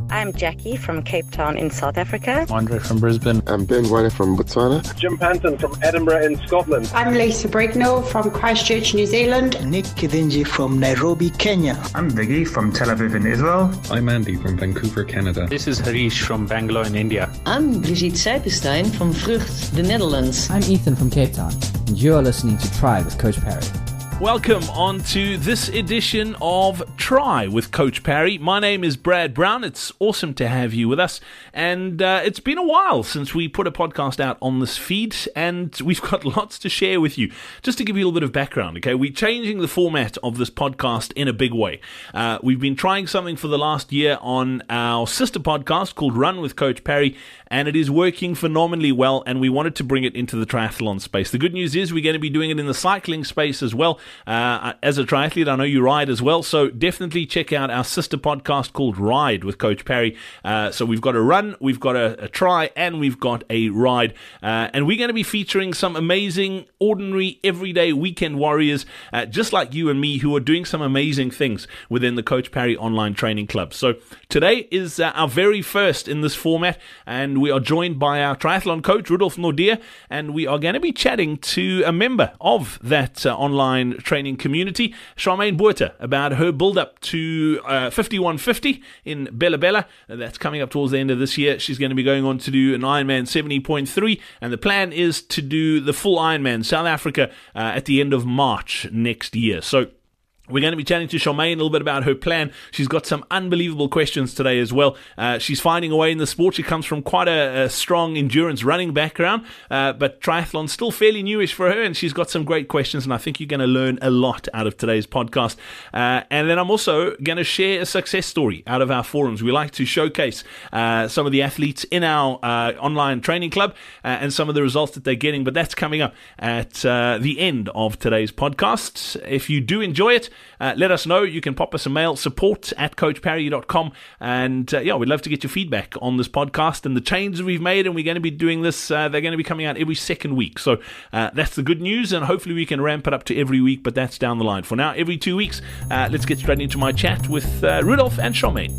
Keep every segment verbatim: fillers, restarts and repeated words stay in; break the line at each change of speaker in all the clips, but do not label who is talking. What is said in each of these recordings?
I'm Jackie from Cape Town in South Africa.
Andre from Brisbane.
I'm Ben White from Botswana.
Jim Panton from Edinburgh in Scotland.
I'm Lisa Brignall from Christchurch, New Zealand.
Nick Kidinji from Nairobi, Kenya.
I'm Viggy from Tel Aviv in Israel.
I'm Andy from Vancouver, Canada.
This is Harish from Bangalore in India.
I'm Brigitte Seipenstein from Vrucht, the Netherlands.
I'm Ethan from Cape Town, and you're listening to Try with Coach Parry.
Welcome on to this edition of Try with Coach Parry. My name is Brad Brown. It's awesome to have you with us. And uh, it's been a while since we put a podcast out on this feed, and we've got lots to share with you. Just to give you a little bit of background, okay, we're changing the format of this podcast in a big way. Uh, we've been trying something for the last year on our sister podcast called Run with Coach Parry, and it is working phenomenally well, and we wanted to bring it into the triathlon space. The good news is we're going to be doing it in the cycling space as well. Uh, as a triathlete, I know you ride as well, so definitely check out our sister podcast called Ride with Coach Parry. Uh, so we've got a run, we've got a, a try, and we've got a ride. Uh, and we're going to be featuring some amazing, ordinary, everyday weekend warriors, uh, just like you and me, who are doing some amazing things within the Coach Parry Online Training Club. So today is uh, our very first in this format, and we are joined by our triathlon coach, Rudolf Nordia, and we are going to be chatting to a member of that uh, online training community, Charmaine Botha, about her build-up to uh, fifty-one fifty in Bella Bella. That's coming up towards the end of this year. She's going to be going on to do an Ironman seventy point three, and the plan is to do the full Ironman South Africa uh, at the end of March next year. So we're going to be chatting to Charmaine a little bit about her plan. She's got some unbelievable questions today as well. Uh, she's finding a way in the sport. She comes from quite a, a strong endurance running background, uh, but triathlon's still fairly newish for her, and she's got some great questions, and I think you're going to learn a lot out of today's podcast. Uh, and then I'm also going to share a success story out of our forums. We like to showcase uh, some of the athletes in our uh, online training club uh, and some of the results that they're getting, but that's coming up at uh, the end of today's podcast. If you do enjoy it, Uh, let us know. You can pop us a mail, support at coach parry dot com. And uh, yeah, we'd love to get your feedback on this podcast and the changes we've made. And we're going to be doing this, uh, they're going to be coming out every second week. So uh, that's the good news. And hopefully we can ramp it up to every week, but that's down the line. For now, every two weeks, uh, let's get straight into my chat with uh, Rudolf and Charmaine.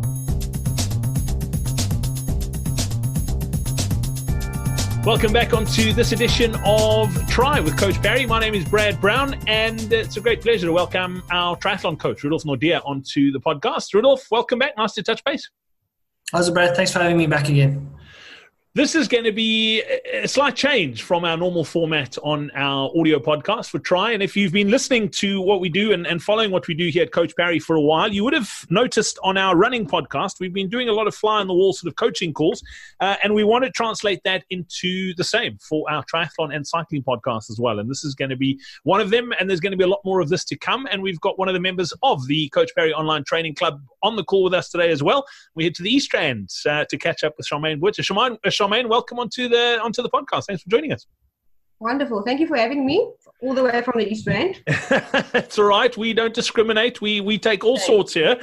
Welcome back onto this edition of Try with Coach Parry. My name is Brad Brown, and it's a great pleasure to welcome our triathlon coach, Rudolf Nordia, onto the podcast. Rudolf, welcome back. Nice to touch base.
How's it, Brad? Thanks for having me back again.
This is going to be a slight change from our normal format on our audio podcast for Try. And if you've been listening to what we do and, and following what we do here at Coach Parry for a while, you would have noticed on our running podcast, we've been doing a lot of fly-on-the-wall sort of coaching calls. Uh, and we want to translate that into the same for our triathlon and cycling podcast as well. And this is going to be one of them. And there's going to be a lot more of this to come. And we've got one of the members of the Coach Parry Online Training Club on the call with us today as well. We head to the East Rand uh, to catch up with Charmaine Botha. Charmaine, uh, Charmaine, welcome onto the onto the podcast. Thanks for joining us.
Wonderful. Thank you for having me all the way from the East Rand.
That's all right. We don't discriminate. We we take all sorts here.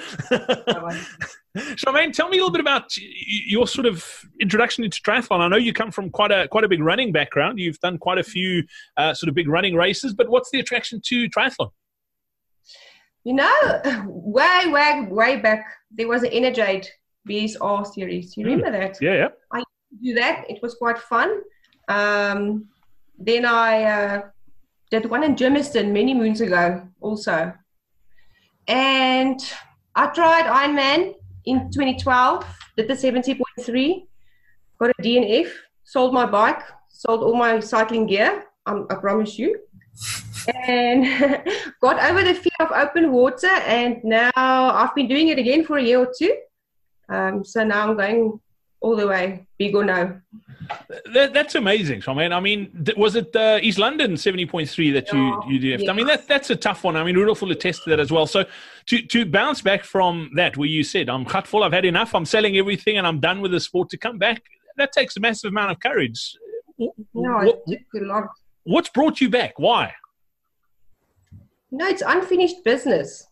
Charmaine, tell me a little bit about your sort of introduction into triathlon. I know you come from quite a quite a big running background. You've done quite a few uh, sort of big running races, but what's the attraction to triathlon?
You know, way, way, way back, there was an Energade B S R series. You remember mm. that?
Yeah, yeah.
I do that. It was quite fun. Um, then I uh, did one in Germiston many moons ago also. And I tried Ironman in twenty twelve, did the seventy point three, got a D N F, sold my bike, sold all my cycling gear, um, I promise you. And got over the fear of open water, and now I've been doing it again for a year or two. Um, so now I'm going all the way, big or no.
That, that's amazing, Charmaine. I mean, was it uh, East London seventy point three that you, you did? Yeah. I mean, that, that's a tough one. I mean, Rudolf will attest to that as well. So to, to bounce back from that, where you said, I'm cut full, I've had enough, I'm selling everything, and I'm done with the sport, to come back, that takes a massive amount of courage.
No,
what,
it took a lot.
What's brought you back? Why?
No, it's unfinished business.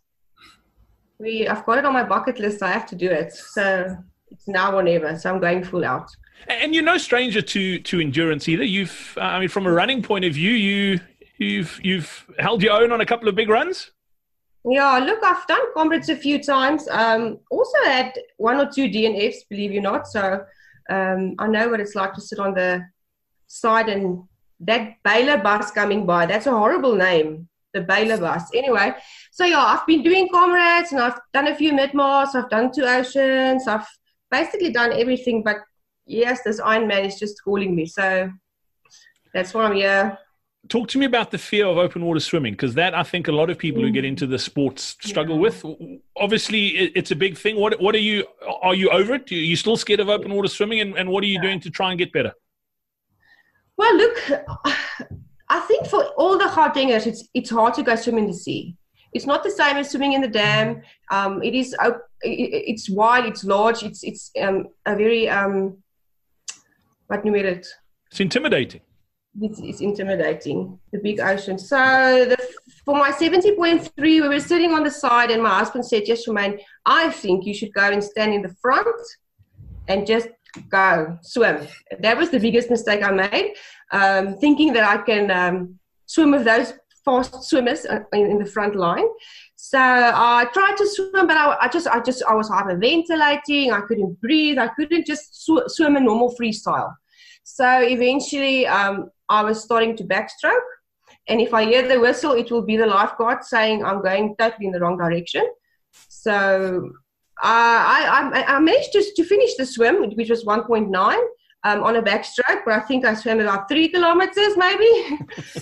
We, I've got it on my bucket list. I have to do it. So it's now or never. So I'm going full out.
And you're no stranger to to endurance either. You've, uh, I mean, from a running point of view, you you've you've held your own on a couple of big runs.
Yeah, look, I've done comrades a few times. Um, also had one or two D N Fs, believe you not. So um, I know what it's like to sit on the side and that Baylor bus coming by. That's a horrible name, the Baylor bus. Anyway, so yeah, I've been doing comrades and I've done a few mid-mars. I've done two oceans. I've basically done everything. But yes, this Ironman is just calling me. So that's why I'm here.
Talk to me about the fear of open water swimming, because that I think a lot of people who get into the sports struggle yeah. with. Obviously, it's a big thing. What what are you? Are you over it? Are you still scared of open water swimming? And, and what are you yeah. doing to try and get better?
Well, look, I think for all the Gautengers, it's it's hard to go swim in the sea. It's not the same as swimming in the dam. Um, it is it's wide, it's large, it's it's um, a very um, what noem jy dit?
It's intimidating.
It's, it's intimidating, the big ocean. So the, for my seventy point three, we were sitting on the side and my husband said, yes, Shemaine, I think you should go and stand in the front and just go swim. That was the biggest mistake I made, um, thinking that I can um, swim with those fast swimmers in, in the front line. So I tried to swim, but I, I just, I just, I was hyperventilating. I couldn't breathe. I couldn't just sw- swim a normal freestyle. So eventually, um, I was starting to backstroke, and if I hear the whistle, it will be the lifeguard saying I'm going totally in the wrong direction. So uh, I, I, I managed to, to finish the swim, which was one point nine um, on a backstroke, but I think I swam about three kilometers maybe.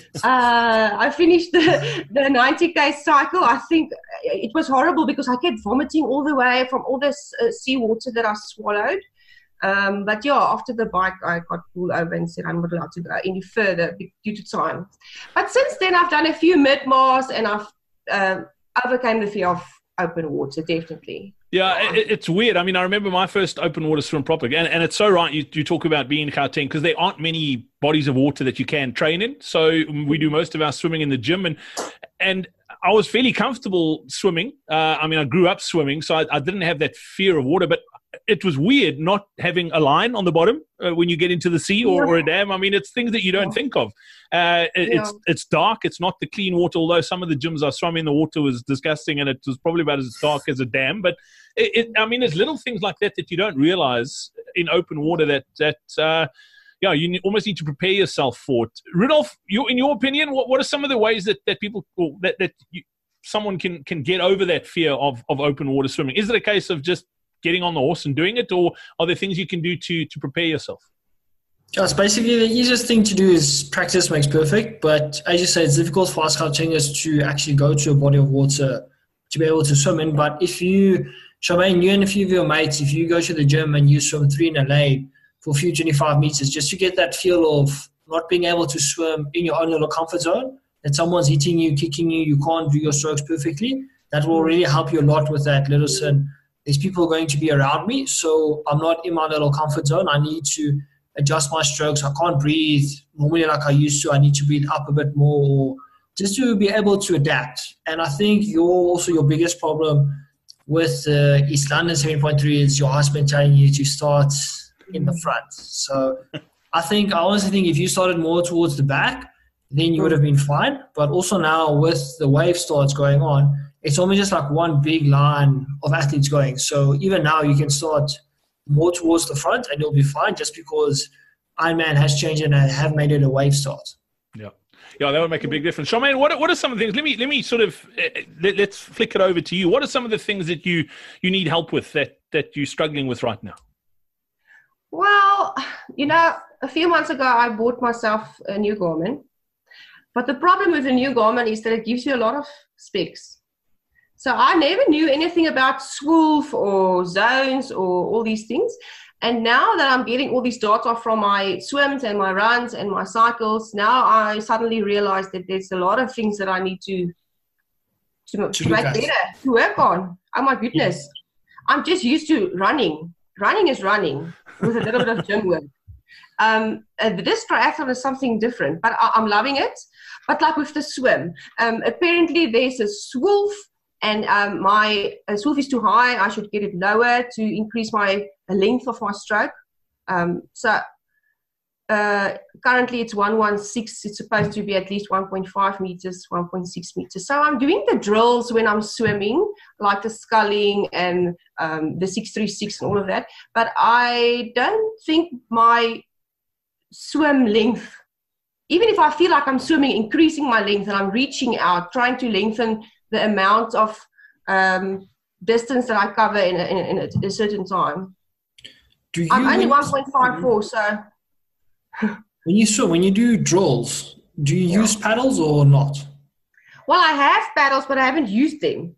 uh, I finished the, the ninety K cycle. I think it was horrible because I kept vomiting all the way from all this uh, seawater that I swallowed. Um, but yeah, after the bike, I got pulled over and said I'm not allowed to go any further due to time. But since then, I've done a few mid-mars and I've uh, overcame the fear of open water, definitely.
Yeah, it, it's weird. I mean, I remember my first open water swim properly. And, and it's so right, you, you talk about being in Gauteng, because there aren't many bodies of water that you can train in. So we do most of our swimming in the gym. And and I was fairly comfortable swimming. Uh, I mean, I grew up swimming, so I, I didn't have that fear of water. But it was weird not having a line on the bottom uh, when you get into the sea or, yeah. or a dam. I mean, it's things that you don't yeah. think of. Uh, it, yeah. It's it's dark. It's not the clean water, although some of the gyms I swam in, the water was disgusting and it was probably about as dark as a dam. But, it, it, I mean, there's little things like that that you don't realize in open water that, that uh, yeah, you need, almost need to prepare yourself for it. Rudolf, you, in your opinion, what, what are some of the ways that, that people – that, that you, someone can, can get over that fear of, of open water swimming? Is it a case of just getting on the horse and doing it, or are there things you can do to to prepare yourself?
Yes, basically the easiest thing to do is practice makes perfect, but as you say, it's difficult for us Gautengers to actually go to a body of water to be able to swim in. But if you, Shemaine, you and a few of your mates, if you go to the gym and you swim three in a lane for a few twenty-five meters, just to get that feel of not being able to swim in your own little comfort zone, that someone's hitting you, kicking you, you can't do your strokes perfectly, that will really help you a lot with that little sin. There's people going to be around me, so I'm not in my little comfort zone. I need to adjust my strokes. I can't breathe normally like I used to. I need to breathe up a bit more, just to be able to adapt. And I think your also your biggest problem with uh, East London seven point three is your husband telling you to start in the front. So I think I honestly think if you started more towards the back, then you would have been fine. But also now with the wave starts going on, it's almost just like one big line of athletes going. So even now you can start more towards the front and you'll be fine, just because Ironman has changed and have made it a wave start.
Yeah. Yeah, that would make a big difference. Shemaine, what what are some of the things? Let me let me sort of uh, let, let's flick it over to you. What are some of the things that you you need help with that that you're struggling with right now?
Well, you know, a few months ago I bought myself a new Garmin, but the problem with a new Garmin is that it gives you a lot of specs. So I never knew anything about Swoof or zones or all these things. And now that I'm getting all these data from my swims and my runs and my cycles, now I suddenly realize that there's a lot of things that I need to to, to make better, to work on. Oh my goodness. Yeah. I'm just used to running. Running is running with a little bit of gym work. Um, this triathlon is something different, but I, I'm loving it. But like with the swim, um, apparently there's a Swoof, and um, my uh, Swoof is too high. I should get it lower to increase my the length of my stroke. Um, so uh, currently it's one one six. It's supposed to be at least one point five meters, one point six meters. So I'm doing the drills when I'm swimming, like the sculling and um, the six three six and all of that. But I don't think my swim length, even if I feel like I'm swimming, increasing my length and I'm reaching out, trying to lengthen the amount of um, distance that I cover in a, in a, in a certain time.
Do you
I'm only one point five four, so...
When you swim, when you do drills, do you yeah. use paddles or not?
Well, I have paddles, but I haven't used them.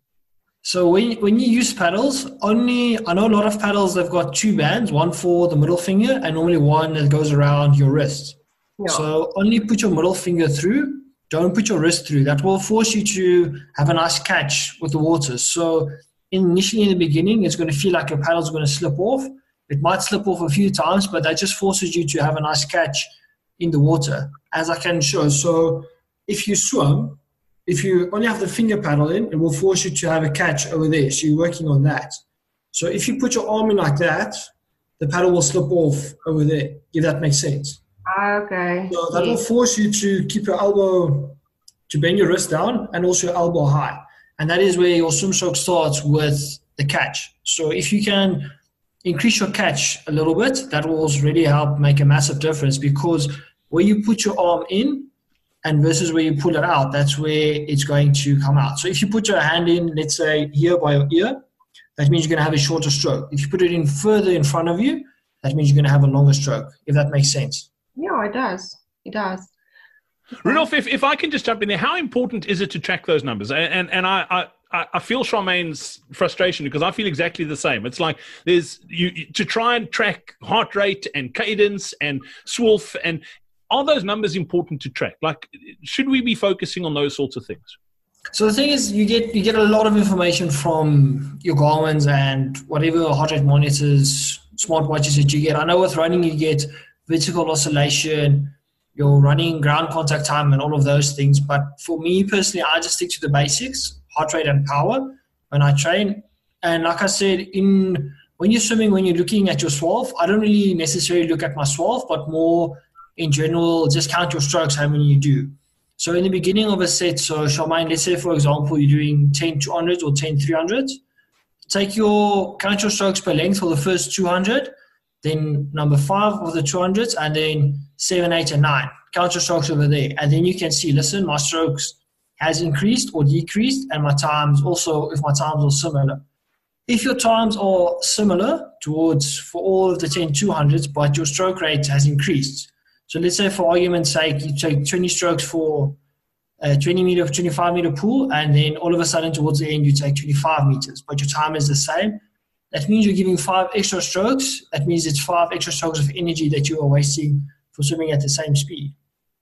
So when when you use paddles, only I know a lot of paddles, they've got two bands, one for the middle finger and normally one that goes around your wrist. Yeah. So only put your middle finger through, don't put your wrist through. That will force you to have a nice catch with the water. So initially in the beginning, it's going to feel like your paddle's going to slip off. It might slip off a few times, but that just forces you to have a nice catch in the water, as I can show. So if you swim, if you only have the finger paddle in, it will force you to have a catch over there. So you're working on that. So if you put your arm in like that, the paddle will slip off over there, if that makes sense.
Okay.
So that will force you to keep your elbow, to bend your wrist down and also your elbow high. And that is where your swim stroke starts with the catch. So if you can increase your catch a little bit, that will really help make a massive difference, because where you put your arm in and versus where you pull it out, that's where it's going to come out. So if you put your hand in, let's say here by your ear, that means you're going to have a shorter stroke. If you put it in further in front of you, that means you're going to have a longer stroke, if that makes sense.
Yeah, it does. It does.
Rudolf, if, if I can just jump in there, how important is it to track those numbers? And and, and I, I I feel Charmaine's frustration, because I feel exactly the same. It's like there's you to try and track heart rate and cadence and swolf, and are those numbers important to track? Like, should we be focusing on those sorts of things?
So the thing is, you get you get a lot of information from your Garmin's and whatever heart rate monitors, smartwatches that you get. I know with running you get vertical oscillation, your running ground contact time, and all of those things. But for me personally, I just stick to the basics. Heart rate and power when I train. And like I said, in when you're swimming, when you're looking at your swallow, I don't really necessarily look at my swallow, but more in general, just count your strokes, how many you do. So in the beginning of a set, so Charmaine, let's say for example, you're doing ten two hundreds or ten three hundreds. Take your, count your strokes per length for the first two hundred, then number five of the two hundreds, and then seven, eight, and nine. Count your strokes over there. And then you can see, listen, my strokes has increased or decreased, and my times also, if my times are similar. If your times are similar towards for all of the ten two hundreds, but your stroke rate has increased. So let's say for argument's sake, you take twenty strokes for a twenty meter, twenty-five meter pool, and then all of a sudden towards the end, you take twenty-five meters, but your time is the same. That means you're giving five extra strokes. That means it's five extra strokes of energy that you are wasting for swimming at the same speed.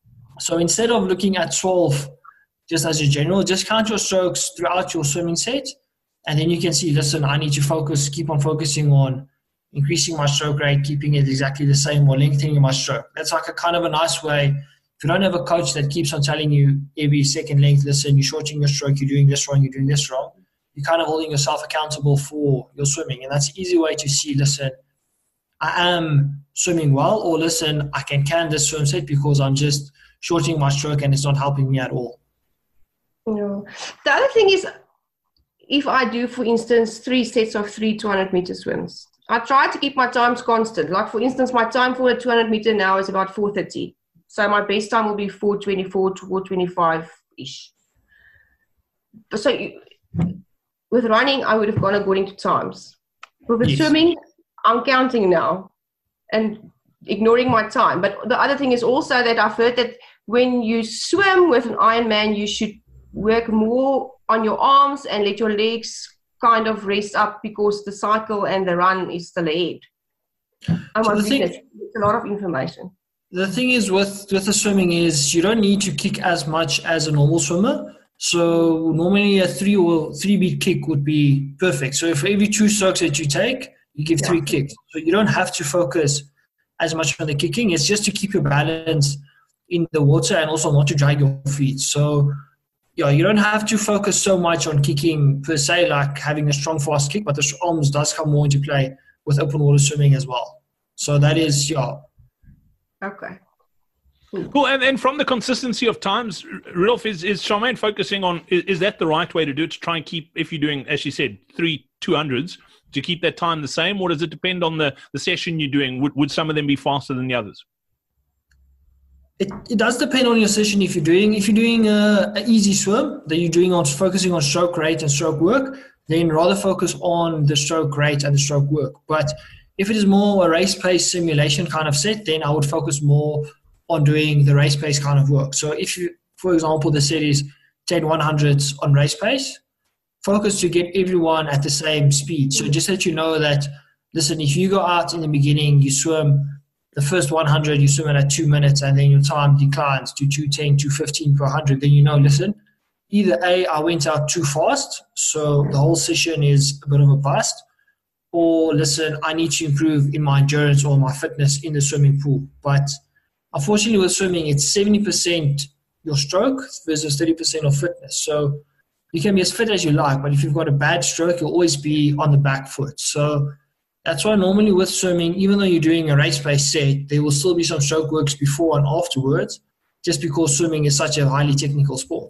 So instead of looking at twelve, just as a general, just count your strokes throughout your swimming set. And then you can see, listen, I need to focus, keep on focusing on increasing my stroke rate, keeping it exactly the same, or lengthening my stroke. That's like a kind of a nice way. If you don't have a coach that keeps on telling you every second length, listen, you're shortening your stroke, you're doing this wrong, you're doing this wrong, you're kind of holding yourself accountable for your swimming. And that's an easy way to see, listen, I am swimming well, or listen, I can can this swim set because I'm just shortening my stroke and it's not helping me at all.
No. The other thing is, if I do, for instance, three sets of three two hundred meter swims, I try to keep my times constant. Like, for instance, my time for a two hundred meter now is about four thirty. So my best time will be four twenty-four to four twenty-five-ish. So you, with running, I would have gone according to times. But with yes. swimming, I'm counting now and ignoring my time. But the other thing is also that I've heard that when you swim with an Ironman, you should work more on your arms and let your legs kind of rest up, because the cycle and the run is still ahead. Oh my
so
goodness, it's a lot of information.
The thing is with, with the swimming is you don't need to kick as much as a normal swimmer. So normally a three or three beat kick would be perfect. So for every two strokes that you take, you give yeah. three kicks. So you don't have to focus as much on the kicking. It's just to keep your balance in the water and also not to drag your feet. So yeah, you don't have to focus so much on kicking per se, like having a strong, fast kick, but the arms does come more into play with open water swimming as well. So that is, yeah,
Okay.
Cool. cool. And then from the consistency of times, Rudolf, is, is Charmaine focusing on, is, is that the right way to do it, to try and keep, if you're doing, as she said, three two hundreds, to keep that time the same, or does it depend on the, the session you're doing? Would, would some of them be faster than the others?
It, it does depend on your session. If you're doing if you're doing a, a easy swim, then you're doing on focusing on stroke rate and stroke work, then rather focus on the stroke rate and the stroke work. But if it is more a race pace simulation kind of set, then I would focus more on doing the race pace kind of work. So if you, for example, the set is ten one hundreds on race pace, focus to get everyone at the same speed. So just that you know that, listen, if you go out in the beginning, you swim the first one hundred, you swim it at two minutes, and then your time declines to two ten, two fifteen per one hundred, then you know, listen, either A, I went out too fast, so the whole session is a bit of a bust, or listen, I need to improve in my endurance or my fitness in the swimming pool. But unfortunately with swimming, it's seventy percent your stroke versus thirty percent of fitness. So you can be as fit as you like, but if you've got a bad stroke, you'll always be on the back foot. So that's why normally with swimming, even though you're doing a race-based set, there will still be some stroke works before and afterwards, just because swimming is such a highly technical sport.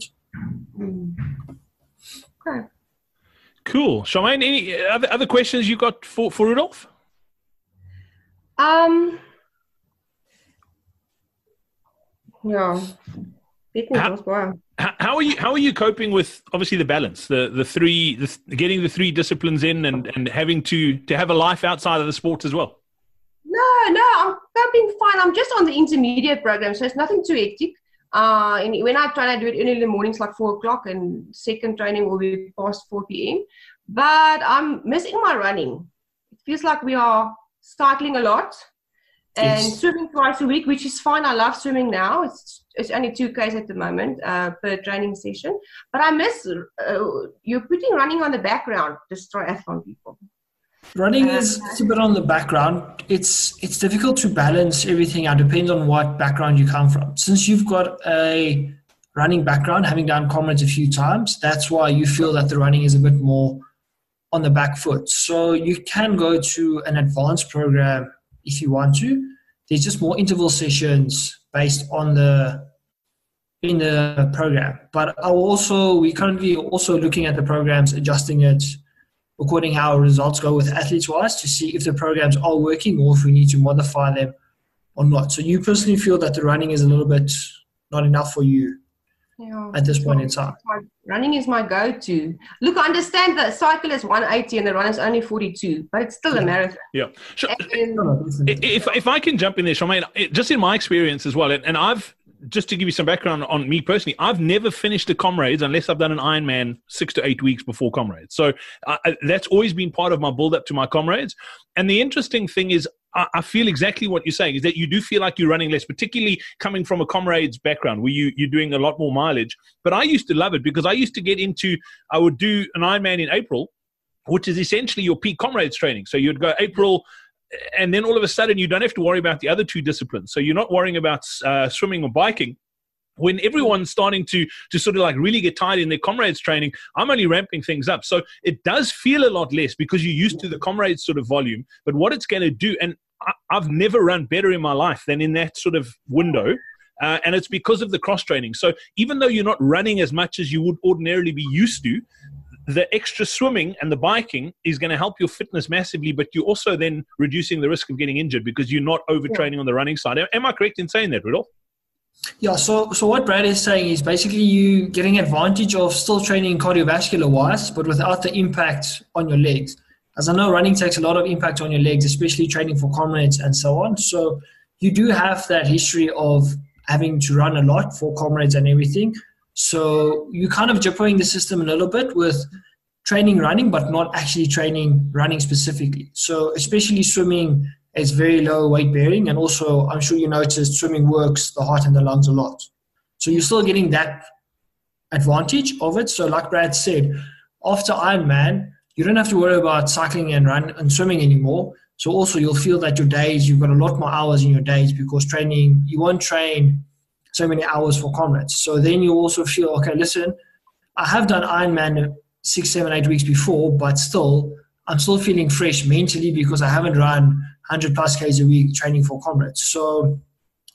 Okay.
Cool. Charmaine, any other, other questions you got for, for Rudolf?
Um, yeah.
How, how are you? How are you coping with obviously the balance, the the three, the, getting the three disciplines in, and, and having to to have a life outside of the sport as well?
No, no, I'm coping fine. I'm just on the intermediate program, so it's nothing too hectic. Uh, and when I try to do it early in the mornings, like four o'clock, and second training will be past four p.m. But I'm missing my running. It feels like we are cycling a lot and yes. swimming twice a week, which is fine. I love swimming now. It's it's only two Ks at the moment uh, per training session. But I miss, uh, you're putting running on the background, this triathlon people.
Running is a bit on the background. It's it's difficult to balance everything out. Depends on what background you come from. Since you've got a running background, having done comrades a few times, that's why you feel that the running is a bit more on the back foot. So you can go to an advanced program if you want to. There's just more interval sessions based on the in the program. But I also we currently also looking at the programs, adjusting it according how our results go with athletes-wise to see if the programs are working or if we need to modify them or not. So you personally feel that the running is a little bit not enough for you yeah, at this point in time?
My, running is my go-to. Look, I understand that cycle is one eighty and the run is only forty-two, but it's still
yeah.
a marathon.
Yeah. Sure. And, if, if I can jump in there, Charmaine, just in my experience as well, and I've, just to give you some background on me personally, I've never finished a Comrades unless I've done an Ironman six to eight weeks before Comrades. So uh, that's always been part of my build-up to my Comrades. And the interesting thing is I, I feel exactly what you're saying, is that you do feel like you're running less, particularly coming from a Comrades background where you, you're doing a lot more mileage. But I used to love it because I used to get into, I would do an Ironman in April, which is essentially your peak Comrades training. So you'd go April, and then all of a sudden you don't have to worry about the other two disciplines. So you're not worrying about uh, swimming or biking. When everyone's starting to to sort of like really get tired in their Comrades training, I'm only ramping things up. So it does feel a lot less because you're used to the Comrades sort of volume. But what it's going to do, and I, I've never run better in my life than in that sort of window. Uh, and it's because of the cross training. So even though you're not running as much as you would ordinarily be used to, the extra swimming and the biking is going to help your fitness massively, but you're also then reducing the risk of getting injured because you're not overtraining yeah. on the running side. Am I correct in saying that, Rudolf?
Yeah, so so what Brad is saying is basically you getting advantage of still training cardiovascular-wise, but without the impact on your legs. As I know, running takes a lot of impact on your legs, especially training for Comrades and so on. So you do have that history of having to run a lot for Comrades and everything. So you're kind of jippering the system a little bit with training running, but not actually training running specifically. So especially swimming is very low weight bearing. And also, I'm sure you noticed swimming works the heart and the lungs a lot. So you're still getting that advantage of it. So like Brad said, after Ironman, you don't have to worry about cycling and run and swimming anymore. So also you'll feel that your days, you've got a lot more hours in your days because training, you won't train so many hours for Comrades. So then you also feel, okay, listen, I have done Ironman six, seven, eight weeks before, but still, I'm still feeling fresh mentally because I haven't run one hundred plus Ks a week training for Comrades. So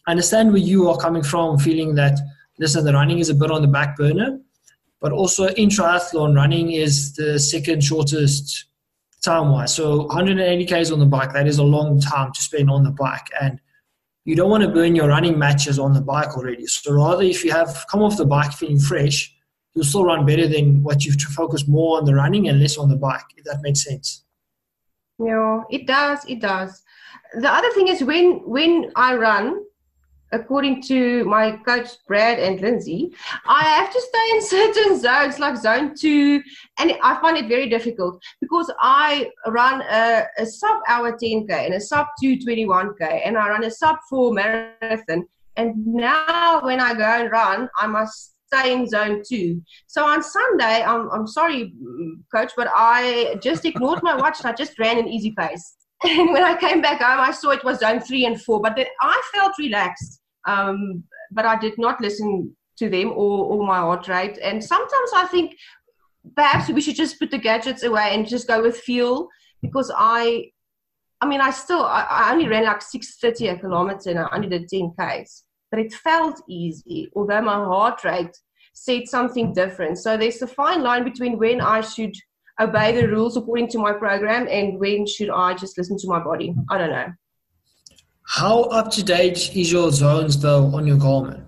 I understand where you are coming from, feeling that, listen, the running is a bit on the back burner, but also in triathlon, running is the second shortest time-wise. So one hundred eighty kays on the bike, that is a long time to spend on the bike. And you don't want to burn your running matches on the bike already. So rather, if you have come off the bike feeling fresh, you'll still run better than what you've to focus more on the running and less on the bike, if that makes sense.
Yeah, it does. It does. The other thing is when when I run, according to my coach Brad and Lindsay, I have to stay in certain zones like zone two, and I find it very difficult because I run a, a sub hour ten K and a sub two twenty-one K, and I run a sub four marathon. And now when I go and run, I must stay in zone two. So on Sunday, I'm I'm sorry, coach, but I just ignored my watch and I just ran an easy pace. And when I came back home, I saw it was zone three and four, but then I felt relaxed. Um, but I did not listen to them or, or my heart rate. And sometimes I think perhaps we should just put the gadgets away and just go with feel, because I, I mean, I still, I, I only ran like six thirty a kilometer and I only did ten Ks, but it felt easy, although my heart rate said something different. So there's a fine line between when I should obey the rules according to my program and when should I just listen to my body. I don't know.
How up-to-date is your zones, though, on your Garmin?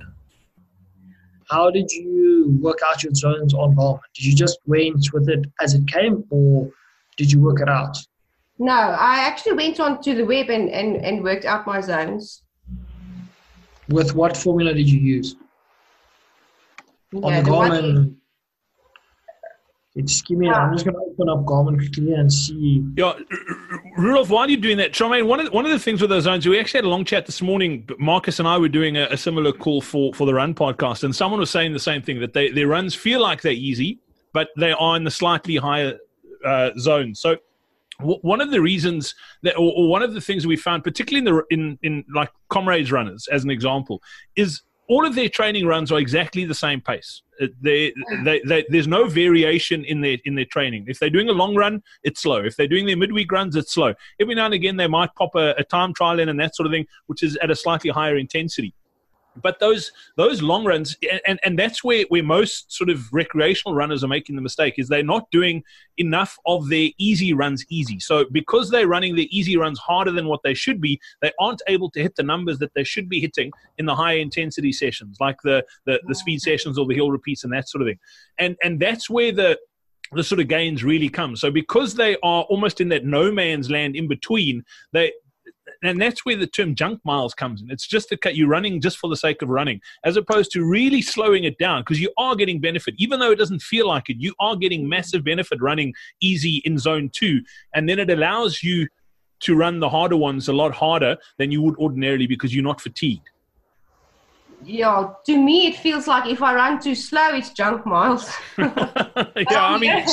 How did you work out your zones on Garmin? Did you just went with it as it came, or did you work it out?
No, I actually went onto the web and, and, and worked out my zones.
With what formula did you use?
Yeah,
on the,
the
Garmin... Just give me. I'm just going to open up Garmin quickly and see.
Yeah, Rudolph, while you're doing that, Charmaine, one of the, one of the things with those zones, we actually had a long chat this morning. Marcus and I were doing a, a similar call for, for the Run podcast, and someone was saying the same thing, that they, their runs feel like they're easy, but they are in the slightly higher uh, zone. So w- one of the reasons that, or, or one of the things we found, particularly in the in in like Comrades runners, as an example, is all of their training runs are exactly the same pace. They, they, they, there's no variation in their in their training. If they're doing a long run, it's slow. If they're doing their midweek runs, it's slow. Every now and again, they might pop a, a time trial in and that sort of thing, which is at a slightly higher intensity. But those those long runs, and, and that's where, where most sort of recreational runners are making the mistake, is they're not doing enough of their easy runs easy. So because they're running their easy runs harder than what they should be, they aren't able to hit the numbers that they should be hitting in the higher intensity sessions, like the, the, the speed sessions or the hill repeats and that sort of thing. And and that's where the the sort of gains really come. So because they are almost in that no man's land in between, they and that's where the term junk miles comes in. It's just that you're running just for the sake of running, as opposed to really slowing it down, because you are getting benefit. Even though it doesn't feel like it, you are getting massive benefit running easy in zone two. And then it allows you to run the harder ones a lot harder than you would ordinarily, because you're not fatigued.
Yeah, to me, it feels like if I run too slow, it's junk miles.
yeah, I mean...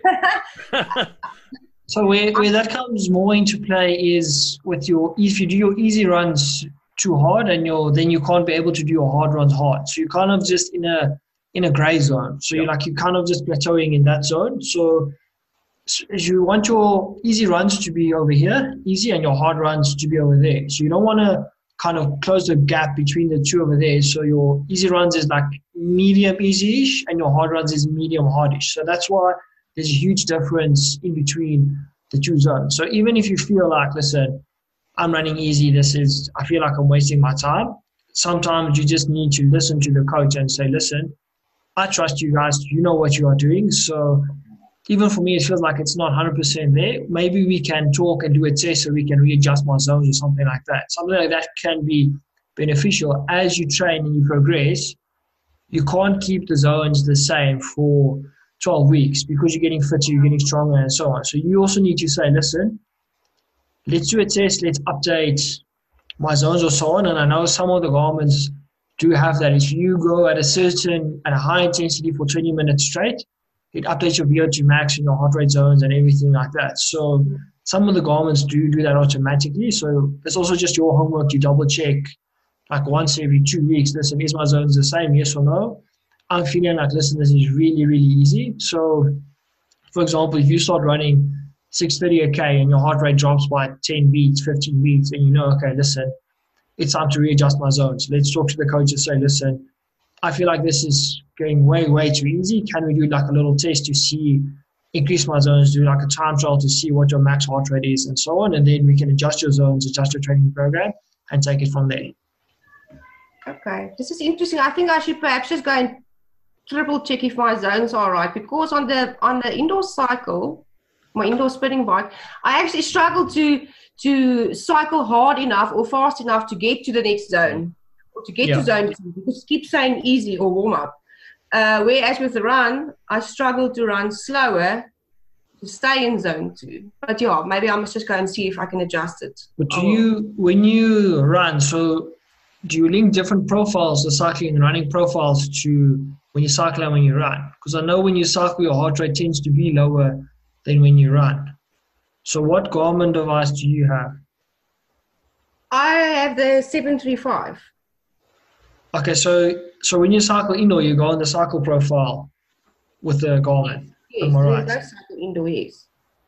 So where, where that comes more into play is with your, if you do your easy runs too hard, and you're, then you can't be able to do your hard runs hard. So you're kind of just in a in a gray zone. So yep. you're like, you're kind of just plateauing in that zone. So, so you want your easy runs to be over here, easy, and your hard runs to be over there. So you don't want to kind of close the gap between the two over there. So your easy runs is like medium easy-ish, and your hard runs is medium hardish. So that's why there's a huge difference in between the two zones. So even if you feel like, listen, I'm running easy, this is, I feel like I'm wasting my time, sometimes you just need to listen to the coach and say, listen, I trust you guys, you know what you are doing. So even for me, it feels like it's not one hundred percent there. Maybe we can talk and do a test so we can readjust my zones or something like that. Something like that can be beneficial. As you train and you progress, you can't keep the zones the same for twelve weeks, because you're getting fitter, you're getting stronger, and so on. So you also need to say, listen, let's do a test, let's update my zones or so on. And I know some of the Garmins do have that. If you go at a certain, at a high intensity for twenty minutes straight, it updates your V O two max and your heart rate zones and everything like that. So some of the Garmins do do that automatically. So it's also just your homework to double check, like once every two weeks, listen, is my zones the same, yes or no? I'm feeling like, listen, this is really, really easy. So, for example, if you start running six thirty a K and your heart rate drops by ten beats, fifteen beats, and you know, okay, listen, it's time to readjust my zones. Let's talk to the coach and say, listen, I feel like this is going way, way too easy. Can we do like a little test to see, increase my zones, do like a time trial to see what your max heart rate is and so on. And then we can adjust your zones, adjust your training program and take it from there.
Okay, this is interesting. I think I should perhaps just go and triple check if my zones are right, because on the on the indoor cycle, my indoor spinning bike, I actually struggle to to cycle hard enough or fast enough to get to the next zone or to get yeah. to zone two, because it keeps saying easy or warm up. Uh, whereas with the run, I struggle to run slower to stay in zone two. But yeah, maybe I must just go and see if I can adjust it.
But do you, when you run, so do you link different profiles, the cycling and running profiles, to when you cycle and when you run? Because I know when you cycle, your heart rate tends to be lower than when you run. So what Garmin device do you have?
I have the seven three five.
Okay, so so when you cycle indoor, you go on the cycle profile with the Garmin.
Yes,
am I right?
no cycle indoor, yes.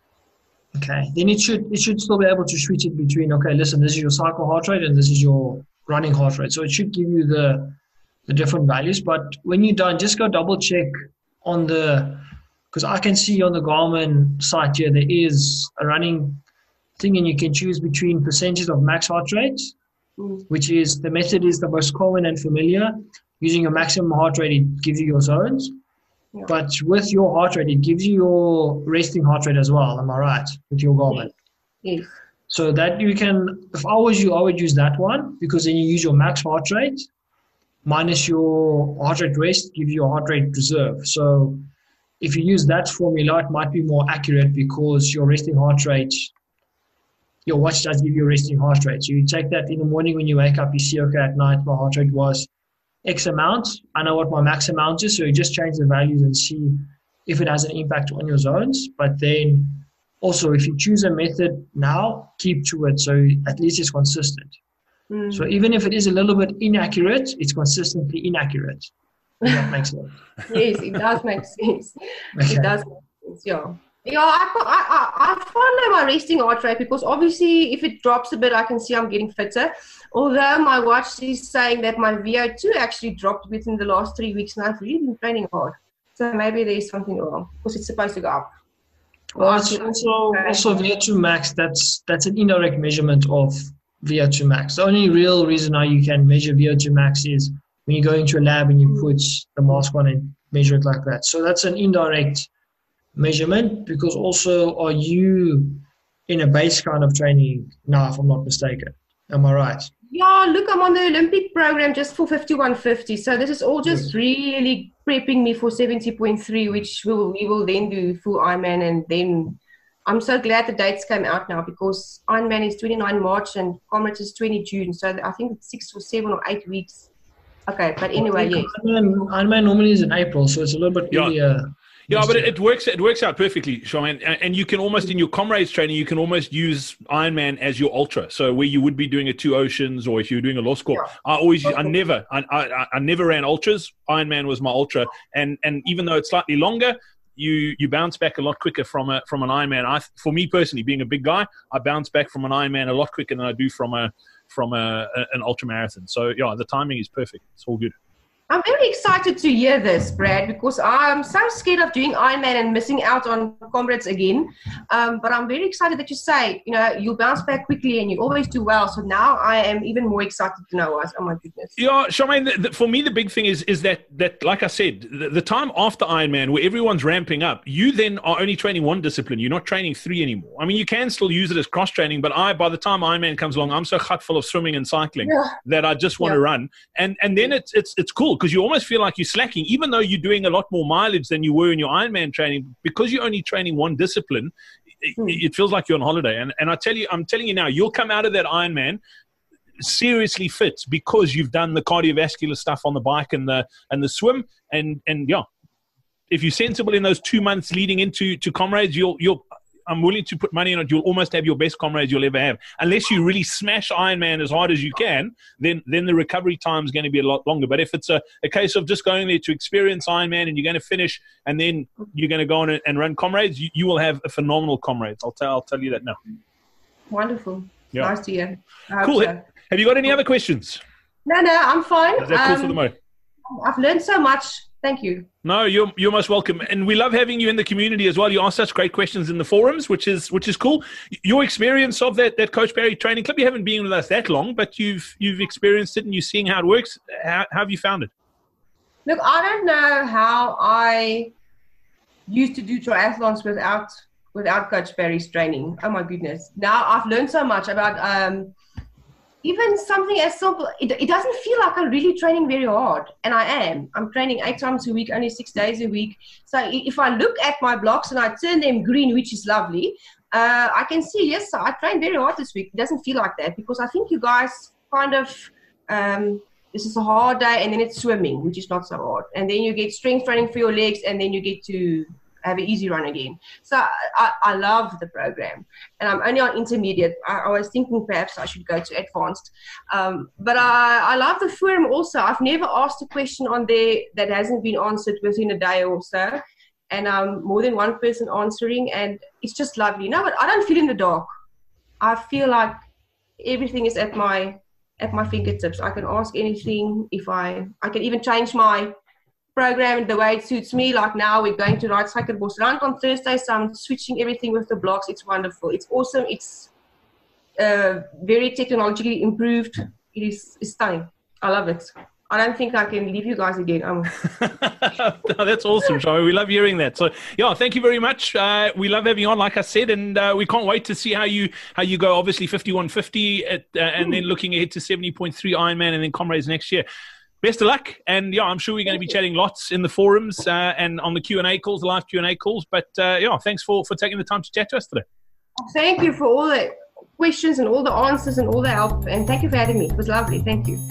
Okay, then it should it should still be able to switch it between, okay, listen, this is your cycle heart rate and this is your running heart rate. So it should give you the the different values. But when you're done, just go double check on the, because I can see on the Garmin site here, there is a running thing and you can choose between percentages of max heart rate, mm. which is, the method is the most common and familiar. Using your maximum heart rate, it gives you your zones. Yeah. But with your heart rate, it gives you your resting heart rate as well. Am I right? With your Garmin.
Yes.
So that you can, if I was you, I would use that one, because then you use your max heart rate minus your heart rate rest, gives you a heart rate reserve. So if you use that formula, it might be more accurate, because your resting heart rate, your watch does give you a resting heart rate. So you take that in the morning when you wake up, you see, okay, at night my heart rate was X amount. I know what my max amount is. So you just change the values and see if it has an impact on your zones. But then also, if you choose a method now, keep to it. So at least it's consistent. Mm. So even if it is a little bit inaccurate, it's consistently inaccurate. If that makes sense.
Yes, it does make sense. Okay. It does make sense, yeah. Yeah, I, I, I follow my resting heart rate, because obviously if it drops a bit, I can see I'm getting fitter. Although my watch is saying that my V O two actually dropped within the last three weeks and I've really been training hard. So maybe there's something wrong, because it's supposed to go up.
Well, it's also, also V O two max, that's, that's an indirect measurement of V O two max. The only real reason how you can measure V O two max is when you go into a lab and you put the mask on and measure it like that. So that's an indirect measurement, because also, are you in a base kind of training now, if I'm not mistaken? Am I right?
Yeah, look, I'm on the Olympic program just for fifty-one fifty. So this is all just yes. really prepping me for seventy point three, which will, we will then do full Ironman. And then I'm so glad the dates came out now, because Ironman is twenty-nine March and Comrades is twenty June. So I think it's six or seven or eight weeks. Okay, but anyway, yes.
Ironman, Ironman normally is in April, so it's a little bit
yeah.
earlier.
Yeah, but it, it works. It works out perfectly, Charmaine. And, and you can almost, in your comrades training, you can almost use Ironman as your ultra. So where you would be doing a two oceans, or if you're doing a lost score, yeah. I always, okay. I never, I, I, I never ran ultras. Ironman was my ultra, and and even though it's slightly longer, you you bounce back a lot quicker from a from an Ironman. I, for me personally, being a big guy, I bounce back from an Ironman a lot quicker than I do from a from a, a an ultra marathon. So yeah, the timing is perfect. It's all good.
I'm very excited to hear this, Brad, because I'm so scared of doing Ironman and missing out on Comrades again. Um, but I'm very excited that you say, you know, you bounce back quickly and you always do well. So now I am even more excited to know us. Oh, my goodness.
Yeah, Charmaine, the, the, for me, the big thing is is that, that like I said, the, the time after Ironman where everyone's ramping up, you then are only training one discipline. You're not training three anymore. I mean, you can still use it as cross-training, but I, by the time Ironman comes along, I'm so hot full of swimming and cycling yeah. that I just want yeah. to run. And and then it's it's it's cool, because you almost feel like you're slacking, even though you're doing a lot more mileage than you were in your Ironman training, because you're only training one discipline. It, it feels like you're on holiday. And and I tell you, I'm telling you now, you'll come out of that Ironman seriously fit, because you've done the cardiovascular stuff on the bike and the and the swim. And and yeah, if you're sensible in those two months leading into to Comrades, you'll you'll. I'm willing to put money on it. You'll almost have your best Comrades you'll ever have. Unless you really smash Ironman as hard as you can, then then the recovery time is going to be a lot longer. But if it's a, a case of just going there to experience Ironman and you're going to finish and then you're going to go on and run Comrades, you, you will have a phenomenal Comrades. I'll tell I'll tell you that now.
Wonderful.
Yeah.
Nice to hear.
Cool.
So.
Have you got any other questions?
No, no, I'm fine.
Is that cool
um,
for the mo?
I've learned so much. Thank you.
No, you're you're most welcome, and we love having you in the community as well. You ask such great questions in the forums, which is which is cool. Your experience of that that Coach Parry training club, you haven't been with us that long, but you've you've experienced it and you're seeing how it works. How, how have you found it?
Look, I don't know how I used to do triathlons without without Coach Parry's training. Oh my goodness! Now I've learned so much about. Um, Even something as simple, it, it doesn't feel like I'm really training very hard. And I am. I'm training eight times a week, only six days a week. So if I look at my blocks and I turn them green, which is lovely, uh, I can see, yes, I trained very hard this week. It doesn't feel like that because I think you guys kind of, um, this is a hard day and then it's swimming, which is not so hard. And then you get strength training for your legs and then you get to have an easy run again. So I, I love the program, and I'm only on intermediate. I, I was thinking perhaps I should go to advanced, um, but I, I love the forum also. I've never asked a question on there that hasn't been answered within a day or so, and um, more than one person answering, and it's just lovely. No, but I don't feel in the dark. I feel like everything is at my at my fingertips. I can ask anything. If I I can even change my program the way it suits me. Like now we're going to ride Suikerbosrand on Thursday, so I'm switching everything with the blocks. It's wonderful. It's awesome. It's uh, very technologically improved. It is it's stunning. I love it. I don't think I can leave you guys again. Um.
No, that's awesome, Charmaine. We love hearing that. So, yeah, thank you very much. Uh, we love having you on, like I said, and uh, we can't wait to see how you how you go. Obviously, fifty-one fifty, at, uh, and then looking ahead to seventy point three Ironman, and then Comrades next year. Best of luck, and yeah, I'm sure we're going to be chatting lots in the forums uh, and on the Q and A calls, the live Q and A calls. But uh, yeah, thanks for, for taking the time to chat to us today.
Thank you for all the questions and all the answers and all the help, and thank you for having me. It was lovely. Thank you.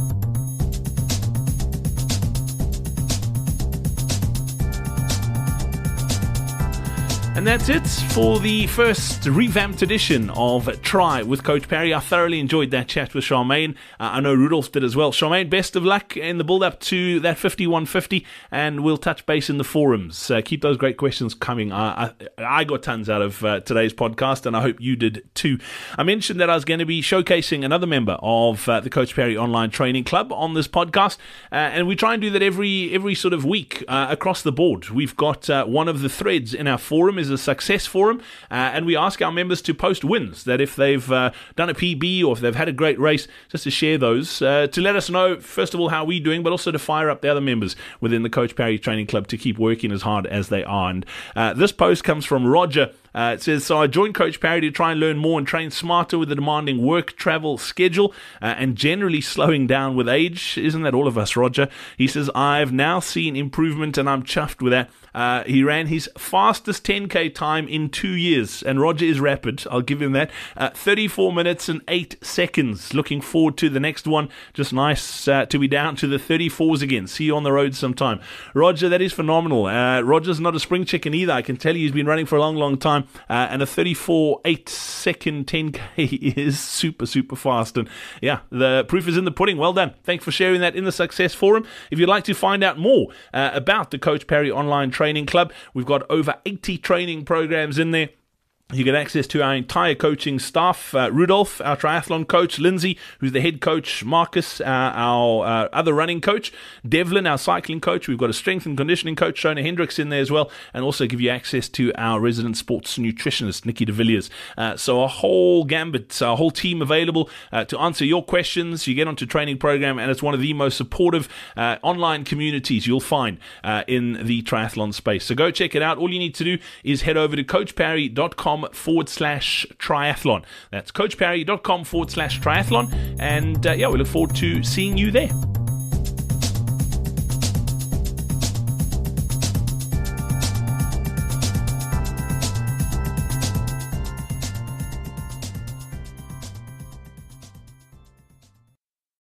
And that's it for the first revamped edition of Try with Coach Parry. I thoroughly enjoyed that chat with Charmaine. Uh, I know Rudolf did as well. Charmaine, best of luck in the build-up to that fifty-one fifty, and we'll touch base in the forums. Uh, keep those great questions coming. I, I, I got tons out of uh, today's podcast, and I hope you did too. I mentioned that I was going to be showcasing another member of uh, the Coach Parry Online Training Club on this podcast, uh, and we try and do that every every sort of week uh, across the board. We've got uh, one of the threads in our forum is a success forum, uh, and we ask our members to post wins, that if they've uh, done a P B or if they've had a great race, just to share those, uh, to let us know, first of all, how we're doing, but also to fire up the other members within the Coach Parry Training Club to keep working as hard as they are. And uh, this post comes from Roger. Uh, it says, so I joined Coach Parry to try and learn more and train smarter with a demanding work travel schedule uh, and generally slowing down with age. Isn't that all of us, Roger? He says, I've now seen improvement and I'm chuffed with that. Uh, he ran his fastest ten K time in two years, and Roger is rapid. I'll give him that. Uh, thirty-four minutes and eight seconds. Looking forward to the next one. Just nice uh, to be down to the thirty-fours again. See you on the road sometime. Roger, that is phenomenal. Uh, Roger's not a spring chicken either. I can tell you he's been running for a long, long time, uh, and a thirty-four eight second ten K is super, super fast. And yeah, the proof is in the pudding. Well done. Thanks for sharing that in the Success Forum. If you'd like to find out more uh, about the Coach Parry Online Training Club, we've got over eighty training programs in there. You get access to our entire coaching staff, uh, Rudolf, our triathlon coach, Lindsay, who's the head coach, Marcus, uh, our uh, other running coach, Devlin, our cycling coach. We've got a strength and conditioning coach, Shona Hendricks, in there as well, and also give you access to our resident sports nutritionist, Nikki de Villiers. Uh, so a whole gambit, a whole team available uh, to answer your questions. You get onto training program, and it's one of the most supportive uh, online communities you'll find uh, in the triathlon space. So go check it out. All you need to do is head over to coachparry.com forward slash triathlon. That's coachparry.com forward slash triathlon. And uh, yeah, we look forward to seeing you there.